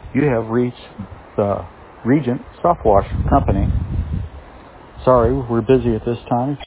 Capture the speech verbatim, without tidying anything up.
You have reached the Regent Soft Wash Company. Sorry, we're busy at this time.